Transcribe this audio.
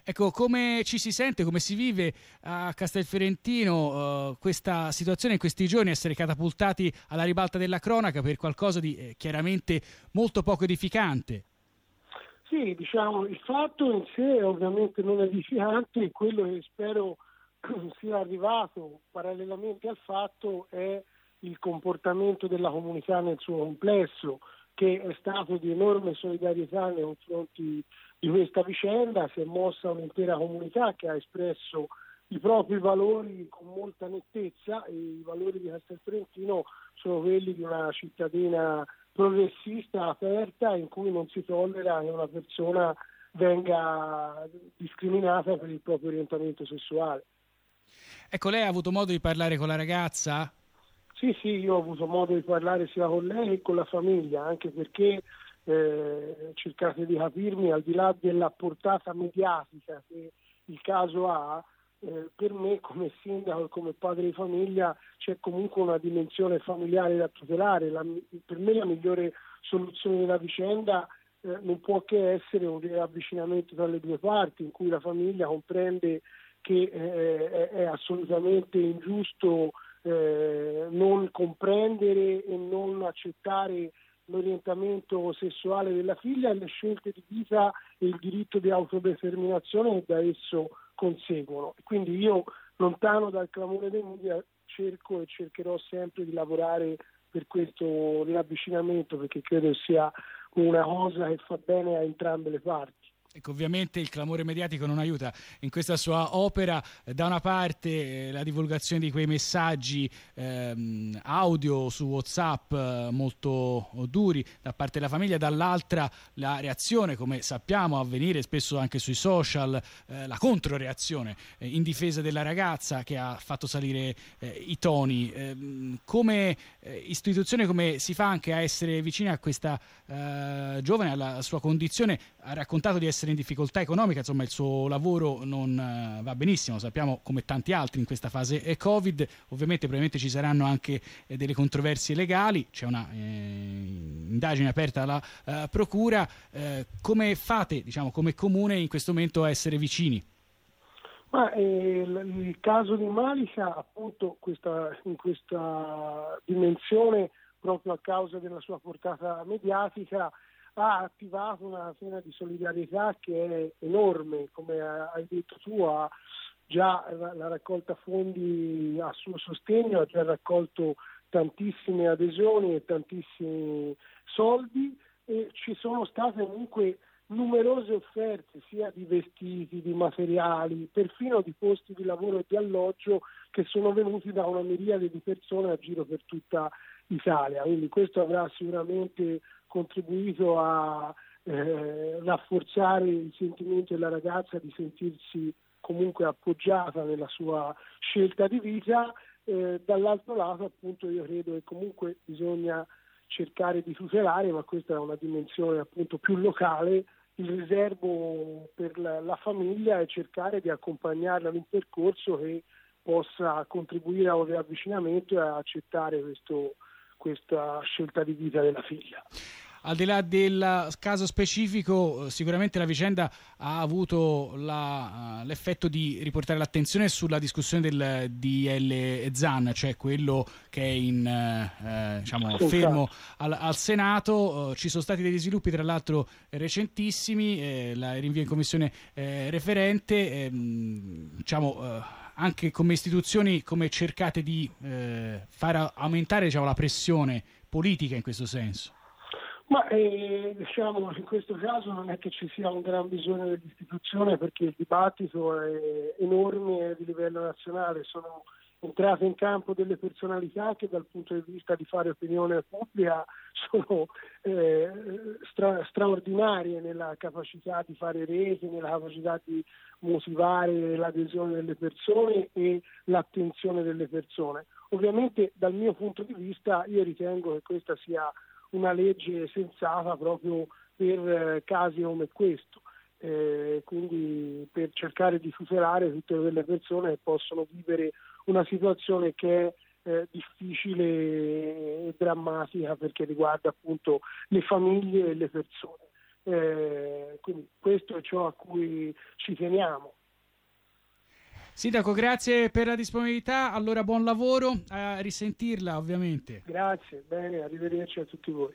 Ecco, come ci si sente, come si vive a Castelfiorentino questa situazione in questi giorni, essere catapultati alla ribalta della cronaca per qualcosa di chiaramente molto poco edificante? Sì, diciamo, il fatto in sé è ovviamente non edificante e quello che spero sia arrivato parallelamente al fatto è il comportamento della comunità nel suo complesso, che è stato di enorme solidarietà nei confronti di questa vicenda. Si è mossa un'intera comunità che ha espresso i propri valori con molta nettezza, e i valori di Castelfiorentino sono quelli di una cittadina progressista, aperta, in cui non si tollera che una persona venga discriminata per il proprio orientamento sessuale. Ecco, lei ha avuto modo di parlare con la ragazza? Sì, io ho avuto modo di parlare sia con lei che con la famiglia, anche perché cercate di capirmi, al di là della portata mediatica che il caso ha, per me come sindaco e come padre di famiglia c'è comunque una dimensione familiare da tutelare. Per me la migliore soluzione della vicenda non può che essere un riavvicinamento tra le due parti, in cui la famiglia comprende che è assolutamente ingiusto non comprendere e non accettare l'orientamento sessuale della figlia e le scelte di vita e il diritto di autodeterminazione che da esso conseguono. Quindi io, lontano dal clamore dei media, cerco e cercherò sempre di lavorare per questo riavvicinamento, perché credo sia una cosa che fa bene a entrambe le parti. Ecco, ovviamente il clamore mediatico non aiuta in questa sua opera. Da una parte la divulgazione di quei messaggi audio su WhatsApp molto duri da parte della famiglia, dall'altra la reazione, come sappiamo avvenire spesso anche sui social, la controreazione in difesa della ragazza che ha fatto salire i toni. Come istituzione, come si fa anche a essere vicina a questa giovane, alla sua condizione? Ha raccontato di essere in difficoltà economica, insomma il suo lavoro non va benissimo, sappiamo, come tanti altri in questa fase Covid. Ovviamente probabilmente ci saranno anche delle controversie legali, c'è una indagine aperta alla procura. Come fate, diciamo, come comune in questo momento a essere vicini? Ma il caso di Malika, appunto, in questa dimensione, proprio a causa della sua portata mediatica, ha attivato una cena di solidarietà che è enorme. Come hai detto tu, ha già la raccolta fondi a suo sostegno, ha già raccolto tantissime adesioni e tantissimi soldi, e ci sono state comunque numerose offerte sia di vestiti, di materiali, perfino di posti di lavoro e di alloggio, che sono venuti da una miriade di persone a giro per tutta Italia. Quindi questo avrà sicuramente contribuito a rafforzare il sentimento della ragazza di sentirsi comunque appoggiata nella sua scelta di vita. Dall'altro lato, appunto, io credo che comunque bisogna cercare di tutelare, ma questa è una dimensione appunto più locale, il riservo per la famiglia, e cercare di accompagnarla in un percorso che possa contribuire a un riavvicinamento e a accettare questa scelta di vita della figlia. Al di là del caso specifico, sicuramente la vicenda ha avuto l'effetto di riportare l'attenzione sulla discussione del DL Zan, cioè quello che è fermo al Senato. Ci sono stati degli sviluppi, tra l'altro recentissimi, il rinvio in commissione referente. Anche come istituzioni, come cercate di far aumentare, diciamo, la pressione politica in questo senso? Ma in questo caso non è che ci sia un gran bisogno dell'istituzione, perché il dibattito è enorme di livello nazionale. Sono entrate in campo delle personalità che dal punto di vista di fare opinione pubblica sono straordinarie nella capacità di fare reti, nella capacità di motivare l'adesione delle persone e l'attenzione delle persone. Ovviamente dal mio punto di vista io ritengo che questa sia una legge sensata proprio per casi come questo, quindi per cercare di tutelare tutte quelle persone che possono vivere una situazione che è difficile e drammatica, perché riguarda appunto le famiglie e le persone. quindi questo è ciò a cui ci teniamo. Sindaco, grazie per la disponibilità, allora buon lavoro, a risentirla ovviamente. Grazie, bene, arrivederci a tutti voi.